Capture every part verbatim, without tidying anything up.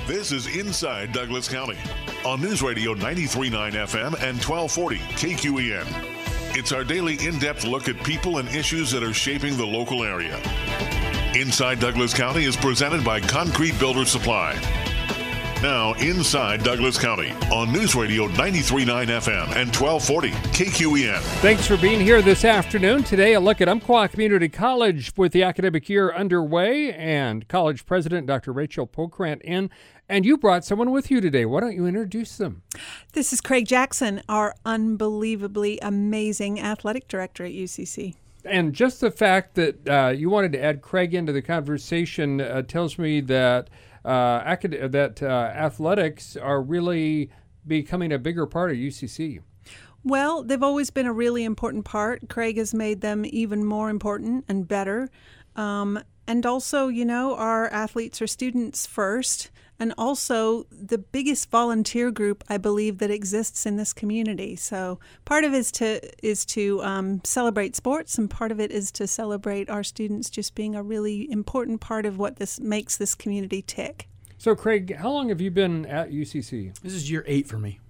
This is Inside Douglas County on News Radio ninety-three point nine F M and twelve forty K Q E N. It's our daily in-depth look at people and issues that are shaping the local area. Inside Douglas County is presented by Concrete Builder Supply. Now, Inside Douglas County on News Radio ninety-three point nine F M and twelve forty K Q E N. Thanks for being here this afternoon. Today, a look at Umpqua Community College with the academic year underway and college president Doctor Rachel Pokrant in. And you brought someone with you today. Why don't you introduce them? This is Craig Jackson, our unbelievably amazing athletic director at U C C. And just the fact that uh, you wanted to add Craig into the conversation uh, tells me that uh, acad- that uh, athletics are really becoming a bigger part of U C C. Well, they've always been a really important part. Craig has made them even more important and better. Um, and also, you know, our athletes are students first. And also the biggest volunteer group, I believe, that exists in this community. So part of it is to is to um, celebrate sports, and part of it is to celebrate our students just being a really important part of what this makes this community tick. So, Craig, how long have you been at U C C? This is year eight for me.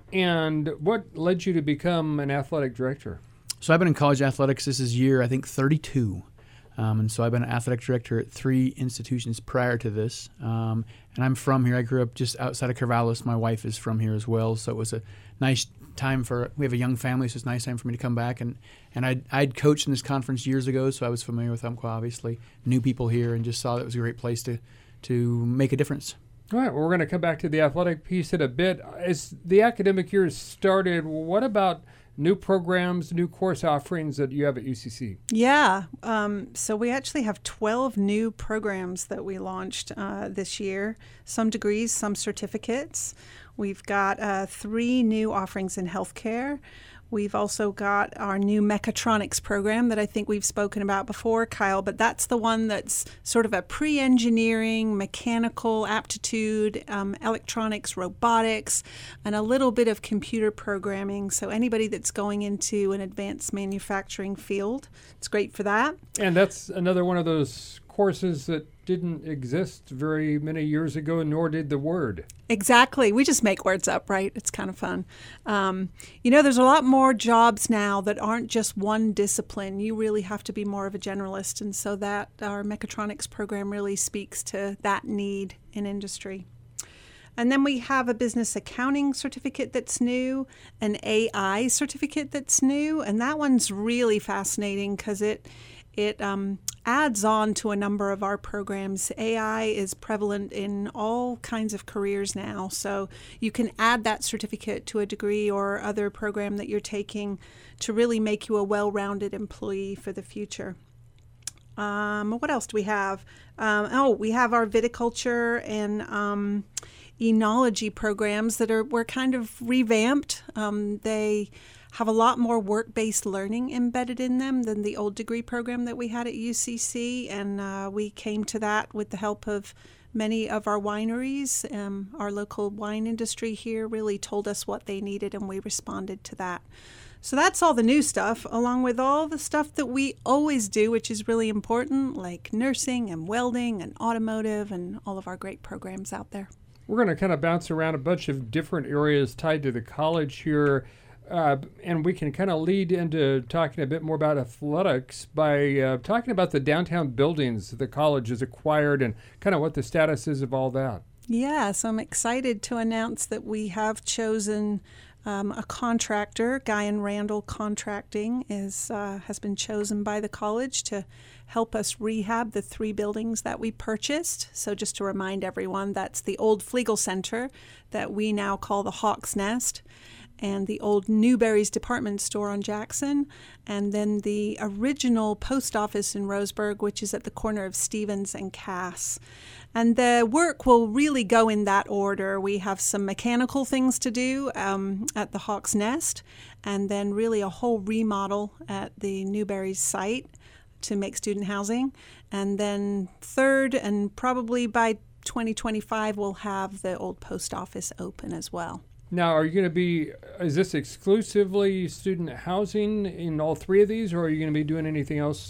And what led you to become an athletic director? So I've been in college athletics. This is year, I think, thirty-two. Um, and so I've been an athletic director at three institutions prior to this. Um, and I'm from here. I grew up just outside of Corvallis. My wife is from here as well. So it was a nice time for, we have a young family, so it's a nice time for me to come back. And, and I'd, I'd coached in this conference years ago, so I was familiar with Umpqua, obviously. Knew people here and just saw that it was a great place to, to make a difference. All right, well, we're going to come back to the athletic piece in a bit. As the academic year started, what about new programs, new course offerings that you have at U C C? Yeah, um, so we actually have twelve new programs that we launched uh, this year, some degrees, some certificates. We've got uh, three new offerings in healthcare. We've also got our new mechatronics program that I think we've spoken about before, Kyle, but that's the one that's sort of a pre-engineering, mechanical aptitude, um, electronics, robotics, and a little bit of computer programming. So anybody that's going into an advanced manufacturing field, it's great for that. And that's another one of those courses that didn't exist very many years ago, nor did the word. Exactly. We just make words up, right? It's kind of fun. Um, you know, there's a lot more jobs now that aren't just one discipline. You really have to be more of a generalist. And so that our mechatronics program really speaks to that need in industry. And then we have a business accounting certificate that's new, an A I certificate that's new. And that one's really fascinating because it It um, adds on to a number of our programs. A I is prevalent in all kinds of careers now, so you can add that certificate to a degree or other program that you're taking to really make you a well-rounded employee for the future. Um, what else do we have? Um, oh, we have our viticulture and um, enology programs that are were kind of revamped. Um, they have a lot more work-based learning embedded in them than the old degree program that we had at U C C, and uh, we came to that with the help of many of our wineries. Um, our local wine industry here really told us what they needed, and we responded to that. So that's all the new stuff, along with all the stuff that we always do, which is really important, like nursing and welding and automotive and all of our great programs out there. We're going to kind of bounce around a bunch of different areas tied to the college here. Uh, and we can kind of lead into talking a bit more about athletics by uh, talking about the downtown buildings the college has acquired and kind of what the status is of all that. Yeah, so I'm excited to announce that we have chosen um, a contractor. Guy and Randall Contracting is uh, has been chosen by the college to help us rehab the three buildings that we purchased. So just to remind everyone, that's the old Flegel Center that we now call the Hawk's Nest, and the old Newberry's department store on Jackson, and then the original post office in Roseburg, which is at the corner of Stevens and Cass. And the work will really go in that order. We have some mechanical things to do um, at the Hawk's Nest, and then really a whole remodel at the Newberry's site to make student housing. And then third, and probably by twenty twenty-five, we'll have the old post office open as well. Now, are you going to be, is this exclusively student housing in all three of these, or are you going to be doing anything else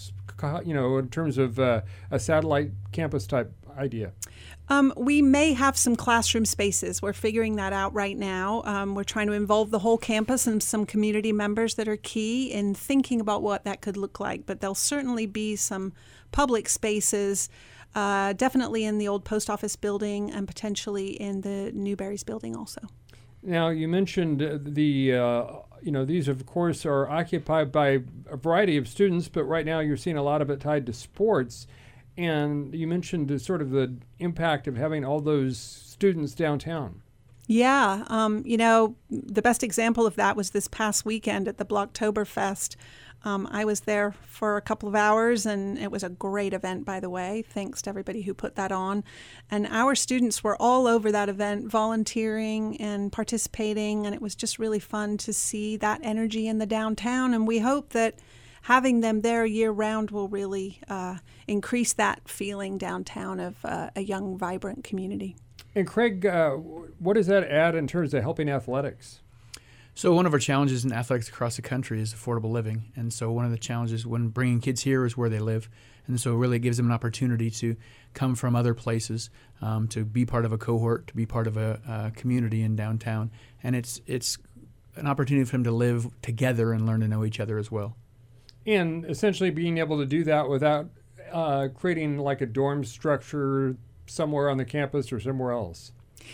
co- you know, in terms of uh, a satellite campus type idea? Um, we may have some classroom spaces. We're figuring that out right now. Um, we're trying to involve the whole campus and some community members that are key in thinking about what that could look like. But there'll certainly be some public spaces, uh, definitely in the old post office building and potentially in the Newberry's building also. Now, you mentioned the, uh, you know, these, of course, are occupied by a variety of students, but right now you're seeing a lot of it tied to sports. And you mentioned the, sort of the impact of having all those students downtown. Yeah. Um, you know, the best example of that was this past weekend at the Blocktoberfest. Um, I was there for a couple of hours, and it was a great event, by the way. Thanks to everybody who put that on. And our students were all over that event, volunteering and participating, and it was just really fun to see that energy in the downtown. And we hope that having them there year-round will really uh, increase that feeling downtown of uh, a young, vibrant community. And Craig, uh, what does that add in terms of helping athletics? So one of our challenges in athletics across the country is affordable living. And so one of the challenges when bringing kids here is where they live. And so it really gives them an opportunity to come from other places, um, to be part of a cohort, to be part of a, a community in downtown. And it's it's an opportunity for them to live together and learn to know each other as well. And essentially being able to do that without uh, creating like a dorm structure somewhere on the campus or somewhere else.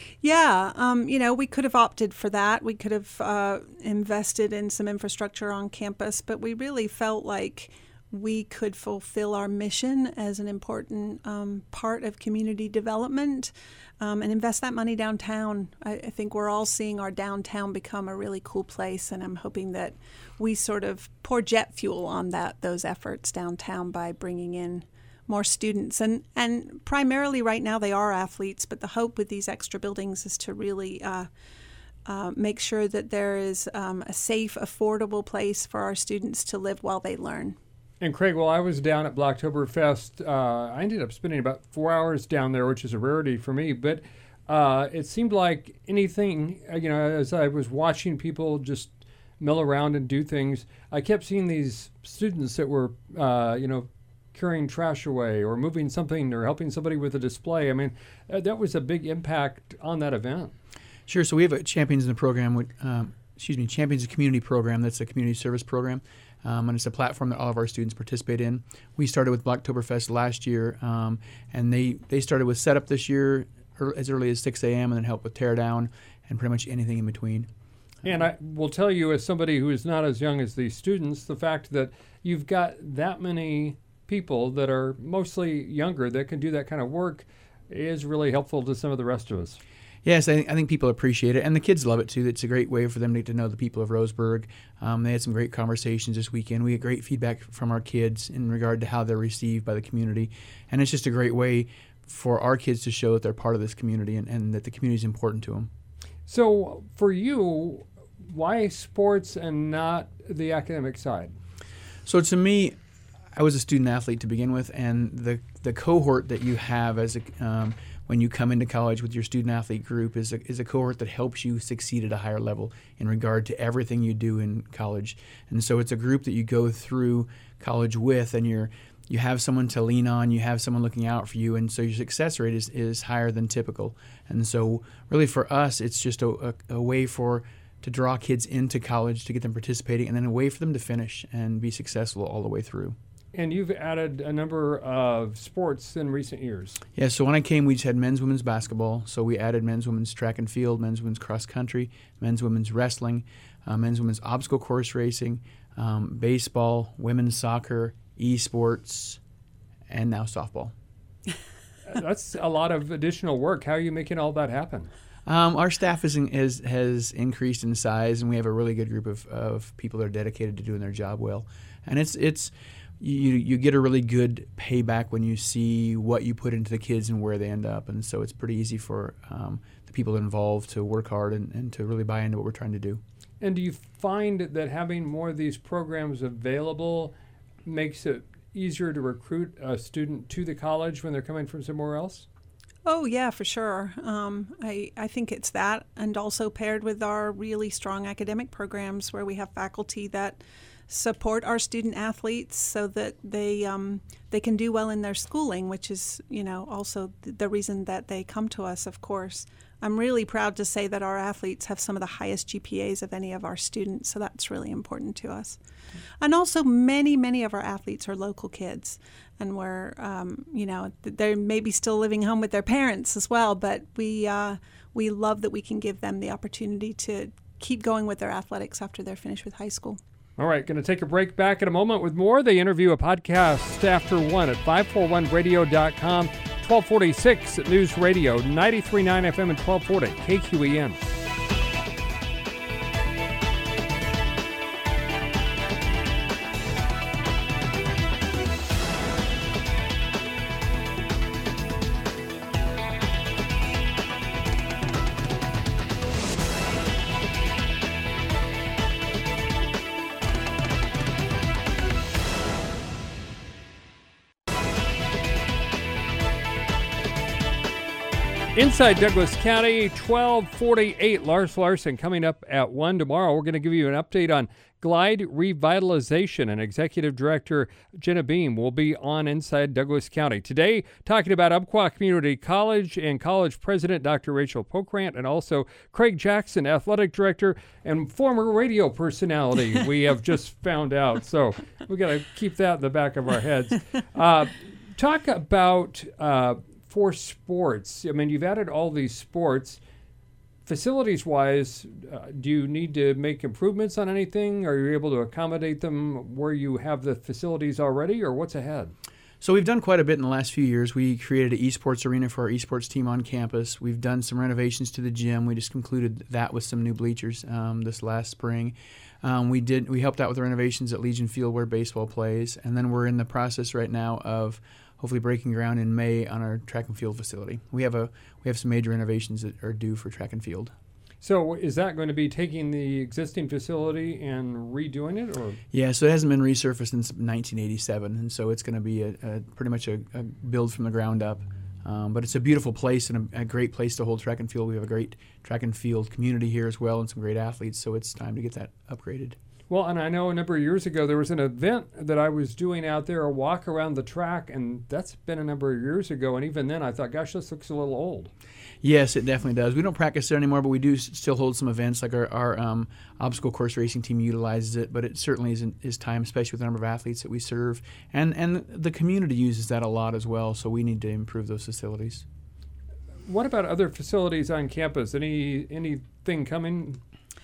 Yeah, um, you know, we could have opted for that. We could have uh, invested in some infrastructure on campus, but we really felt like we could fulfill our mission as an important um, part of community development um, and invest that money downtown. I, I think we're all seeing our downtown become a really cool place, and I'm hoping that we sort of pour jet fuel on that those efforts downtown by bringing in more students. And, and primarily right now they are athletes, but the hope with these extra buildings is to really uh, uh, make sure that there is um, a safe, affordable place for our students to live while they learn. And Craig, while I was down at Blocktoberfest, uh, I ended up spending about four hours down there, which is a rarity for me. But uh, it seemed like anything, you know, as I was watching people just mill around and do things, I kept seeing these students that were, uh, you know, carrying trash away or moving something or helping somebody with a display. I mean, uh, that was a big impact on that event. Sure. So we have a Champions in the program, with, um, excuse me, Champions in Community program. That's a community service program. Um, and it's a platform that all of our students participate in. We started with Blocktoberfest last year, um, and they, they started with setup this year er, as early as six a.m. and then help with tear down and pretty much anything in between. And I will tell you, as somebody who is not as young as these students, the fact that you've got that many people that are mostly younger that can do that kind of work is really helpful to some of the rest of us. Yes, I, I think people appreciate it, and the kids love it too. It's a great way for them to get to know the people of Roseburg. Um, they had some great conversations this weekend. We get great feedback from our kids in regard to how they're received by the community, and it's just a great way for our kids to show that they're part of this community and, and that the community is important to them. So for you, why sports and not the academic side? So to me, I was a student athlete to begin with, and the the cohort that you have as a um, when you come into college with your student athlete group is a, is a cohort that helps you succeed at a higher level in regard to everything you do in college. And so it's a group that you go through college with, and you're you have someone to lean on, you have someone looking out for you, and so your success rate is, is higher than typical. And so really for us, it's just a, a, a way for to draw kids into college, to get them participating, and then a way for them to finish and be successful all the way through. And you've added a number of sports in recent years. Yeah, so when I came, we just had men's, women's basketball. So we added men's, women's track and field, men's, women's cross country, men's, women's wrestling, uh, men's, women's obstacle course racing, um, baseball, women's soccer, esports, and now softball. That's a lot of additional work. How are you making all that happen? Um, our staff is in, is, has increased in size, and we have a really good group of, of people that are dedicated to doing their job well. And it's it's you you get a really good payback when you see what you put into the kids and where they end up. And so it's pretty easy for um, the people involved to work hard and, and to really buy into what we're trying to do. And do you find that having more of these programs available makes it easier to recruit a student to the college when they're coming from somewhere else? Oh, yeah, for sure. Um, I, I think it's that, and also paired with our really strong academic programs where we have faculty that support our student athletes so that they um, they can do well in their schooling, which is, you know, also th- the reason that they come to us, of course. I'm really proud to say that our athletes have some of the highest G P As of any of our students, so that's really important to us. And also, many, many of our athletes are local kids, and we're, um, you know, they're maybe still living home with their parents as well, but we uh, we love that we can give them the opportunity to keep going with their athletics after they're finished with high school. All right, going to take a break. Back in a moment with more. They interview a podcast after one at five forty-one radio dot com, twelve forty-six at News Radio, ninety-three point nine F M and twelve forty K Q E N. Inside Douglas County, twelve forty-eight. Lars Larson coming up at one tomorrow. We're going to give you an update on Glide Revitalization, and Executive Director Jenna Beam will be on Inside Douglas County. Today, talking about Umpqua Community College and College President Doctor Rachel Pokrant, and also Craig Jackson, Athletic Director and former radio personality, we have just found out. So we got to keep that in the back of our heads. Uh, talk about... Uh, For sports, I mean, you've added all these sports. Facilities-wise, uh, do you need to make improvements on anything? Are you able to accommodate them where you have the facilities already, or what's ahead? So we've done quite a bit in the last few years. We created an esports arena for our esports team on campus. We've done some renovations to the gym. We just concluded that with some new bleachers um, this last spring. Um, we did. We helped out with the renovations at Legion Field where baseball plays, and then we're in the process right now of hopefully breaking ground in May on our track and field facility. We have a we have some major renovations that are due for track and field. So is that going to be taking the existing facility and redoing it, or? Yeah, so it hasn't been resurfaced since nineteen eighty-seven, and so it's going to be a, a pretty much a, a build from the ground up. Um, but it's a beautiful place and a, a great place to hold track and field. We have a great track and field community here as well, and some great athletes. So it's time to get that upgraded. Well, and I know a number of years ago there was an event that I was doing out there, a walk around the track, and that's been a number of years ago. And even then I thought, gosh, this looks a little old. Yes, it definitely does. We don't practice there anymore, but we do s- still hold some events. Like our, our um, obstacle course racing team utilizes it, but it certainly is, is time, especially with the number of athletes that we serve. And, and the community uses that a lot as well, so we need to improve those facilities. What about other facilities on campus? Any anything coming?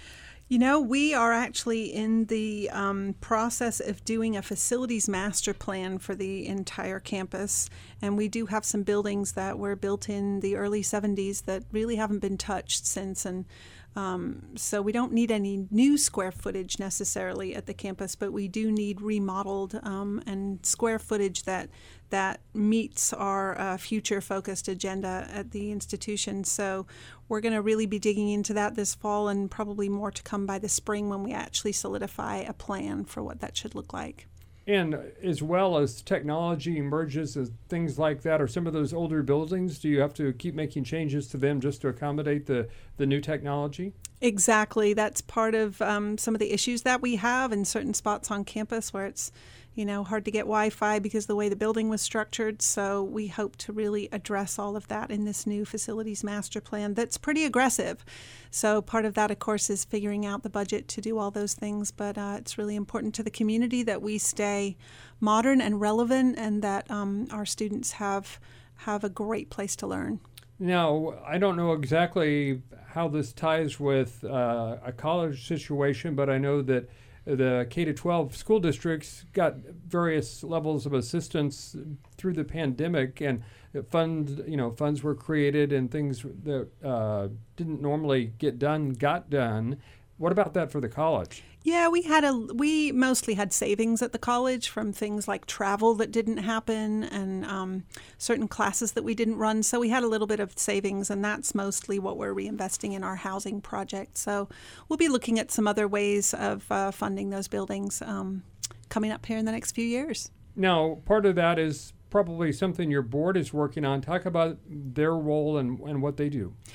You know, we are actually in the um, process of doing a facilities master plan for the entire campus, and we do have some buildings that were built in the early seventies that really haven't been touched since, and um, so we don't need any new square footage necessarily at the campus, but we do need remodeled um, and square footage that that meets our uh, future-focused agenda at the institution. So we're going to really be digging into that this fall, and probably more to come by the spring when we actually solidify a plan for what that should look like. And as well as technology emerges and things like that, or some of those older buildings, do you have to keep making changes to them just to accommodate the, the new technology? Exactly. That's part of um, some of the issues that we have in certain spots on campus where it's, you know, hard to get Wi-Fi because of the way the building was structured. So we hope to really address all of that in this new facilities master plan that's pretty aggressive. So part of that, of course, is figuring out the budget to do all those things. But uh, it's really important to the community that we stay modern and relevant, and that um, our students have have a great place to learn. Now, I don't know exactly how this ties with uh, a college situation, but I know that the K to twelve school districts got various levels of assistance through the pandemic, and funds, you know, funds were created, and things that uh, didn't normally get done got done. What about that for the college? Yeah, we had a we mostly had savings at the college from things like travel that didn't happen, and um, certain classes that we didn't run. So we had a little bit of savings, and that's mostly what we're reinvesting in our housing project. So we'll be looking at some other ways of uh, funding those buildings um, coming up here in the next few years. Now, part of that is probably something your board is working on. Talk about their role and, and what they do.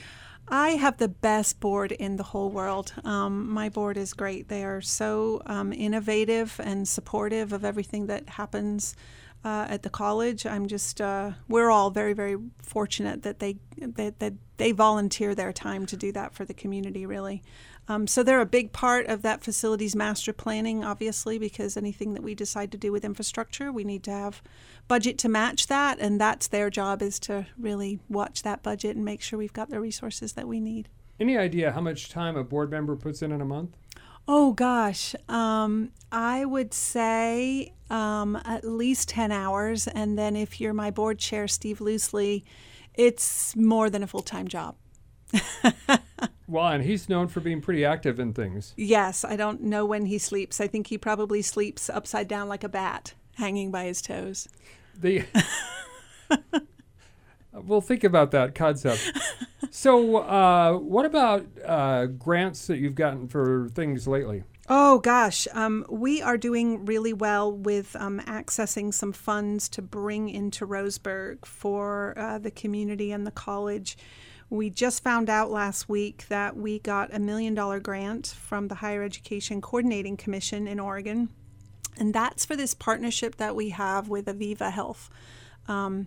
I have the best board in the whole world. Um, my board is great. They are so um, innovative and supportive of everything that happens uh, at the college. I'm just, uh, we're all very, very fortunate that they that, that they volunteer their time to do that for the community, really. Um, so they're a big part of that facilities master planning, obviously, because anything that we decide to do with infrastructure, we need to have budget to match that, and that's their job, is to really watch that budget and make sure we've got the resources that we need. Any idea how much time a board member puts in in a month? Oh, gosh. Um, I would say um, at least ten hours, and then if you're my board chair, Steve Loosely, it's more than a full-time job. Well, and he's known for being pretty active in things. Yes, I don't know when he sleeps. I think he probably sleeps upside down like a bat, hanging by his toes. The We'll think about that concept. So uh, what about uh, grants that you've gotten for things lately? Oh, gosh. Um, we are doing really well with um, accessing some funds to bring into Roseburg for uh, the community and the college. We just found out last week that we got a million dollar grant from the Higher Education Coordinating Commission in Oregon. And that's for this partnership that we have with Aviva Health. Um,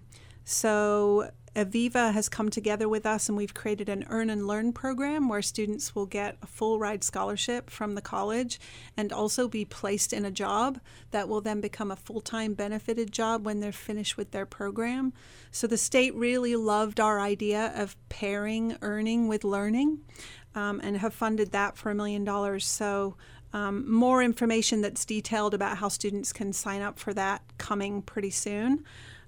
so Aviva has come together with us, and we've created an Earn and Learn program where students will get a full ride scholarship from the college and also be placed in a job that will then become a full-time benefited job when they're finished with their program. So the state really loved our idea of pairing earning with learning, um, and have funded that for a million dollars. So um, more information that's detailed about how students can sign up for that coming pretty soon.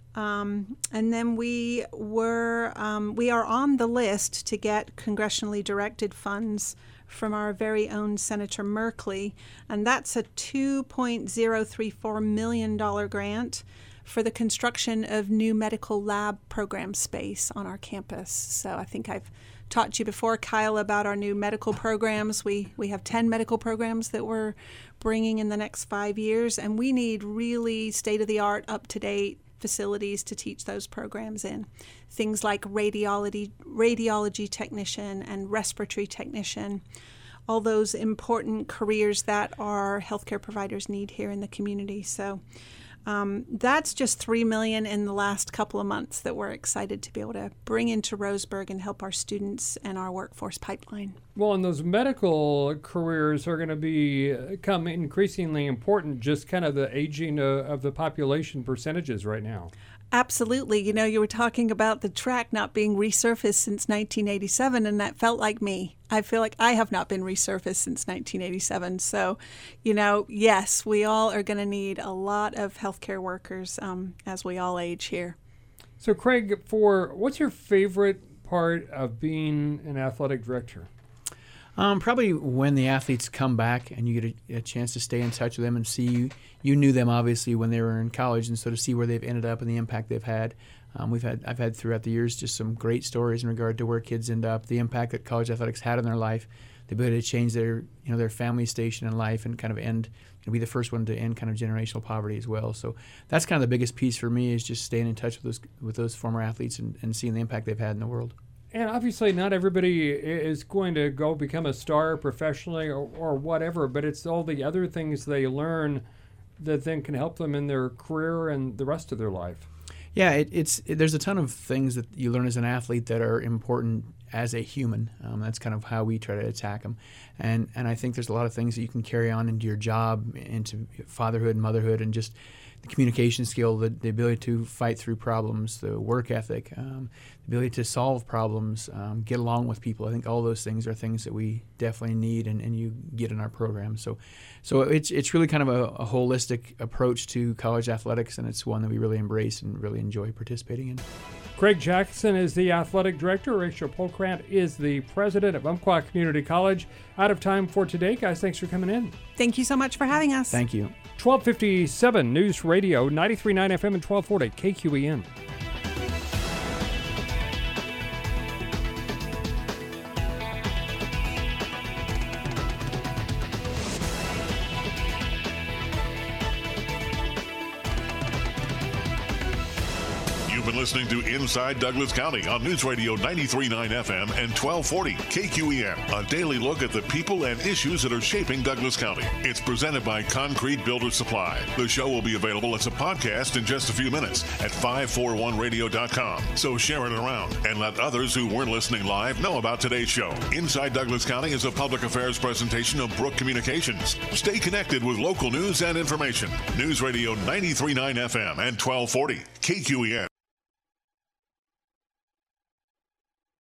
Um, and then we were um, we are on the list to get congressionally directed funds from our very own Senator Merkley, and that's a two point zero three four million dollars grant for the construction of new medical lab program space on our campus. So I think I've talked to you before, Kyle, about our new medical programs. We we have ten medical programs that we're bringing in the next five years, and we need really state-of-the-art, up-to-date facilities to teach those programs in. Things like radiology, radiology technician and respiratory technician, all those important careers that our healthcare providers need here in the community. So um, that's just three million dollars in the last couple of months that we're excited to be able to bring into Roseburg and help our students and our workforce pipeline. Well, and those medical careers are going to be become increasingly important, just kind of the aging uh, of the population percentages right now. Absolutely. You know, you were talking about the track not being resurfaced since nineteen eighty-seven, and that felt like me. I feel like I have not been resurfaced since nineteen eighty-seven. So, you know, yes, we all are going to need a lot of healthcare workers um, as we all age here. So, Craig, for what's your favorite part of being an athletic director? Um, probably when the athletes come back and you get a, a chance to stay in touch with them and see you, you knew them obviously when they were in college, and so to see where they've ended up and the impact they've had. Um, we've had I've had throughout the years just some great stories in regard to where kids end up, the impact that college athletics had in their life, the ability to change their you know their family station in life and kind of end you know, be the first one to end kind of generational poverty as well. So that's kind of the biggest piece for me, is just staying in touch with those with those former athletes and, and seeing the impact they've had in the world. And obviously not everybody is going to go become a star professionally or, or whatever, but it's all the other things they learn that then can help them in their career and the rest of their life. Yeah, it, it's it, there's a ton of things that you learn as an athlete that are important as a human. Um, that's kind of how we try to attack them. And, and I think there's a lot of things that you can carry on into your job, into fatherhood and motherhood, and just the communication skill, the, the ability to fight through problems, the work ethic, um, the ability to solve problems, um, get along with people. I think all those things are things that we definitely need and, and you get in our program. So so it's it's really kind of a, a holistic approach to college athletics, and it's one that we really embrace and really enjoy participating in. Craig Jackson is the athletic director. Rachel Polkrant is the president of Umpqua Community College. Out of time for today, guys. Thanks for coming in. Thank you so much for having us. Thank you. twelve fifty-seven News Radio, ninety-three point nine F M and twelve forty K Q E N. You've been listening to Inside Douglas County on News Radio ninety-three point nine F M and twelve forty K Q E N. A daily look at the people and issues that are shaping Douglas County. It's presented by Concrete Builder Supply. The show will be available as a podcast in just a few minutes at five forty-one radio dot com. So share it around and let others who weren't listening live know about today's show. Inside Douglas County is a public affairs presentation of Brook Communications. Stay connected with local news and information. News Radio ninety-three point nine F M and twelve forty K Q E N.